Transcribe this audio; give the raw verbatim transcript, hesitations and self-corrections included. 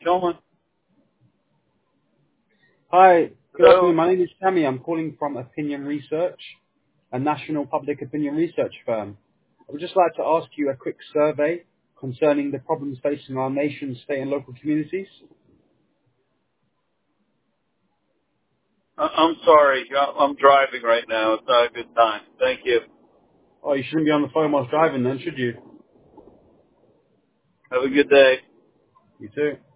Gentlemen, Hi, good hello. afternoon. My name is Sammy. I'm calling from Opinion Research, a national public opinion research firm. I would just like to ask you a quick survey concerning the problems facing our nation, state, and local communities. I- I'm sorry. I- I'm driving right now. It's not a good time. Thank you. Oh, you shouldn't be on the phone whilst driving then, should you? Have a good day. You too.